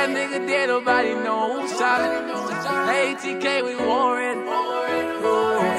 a nigga dead, nobody knows. Solid. ATK, we warring.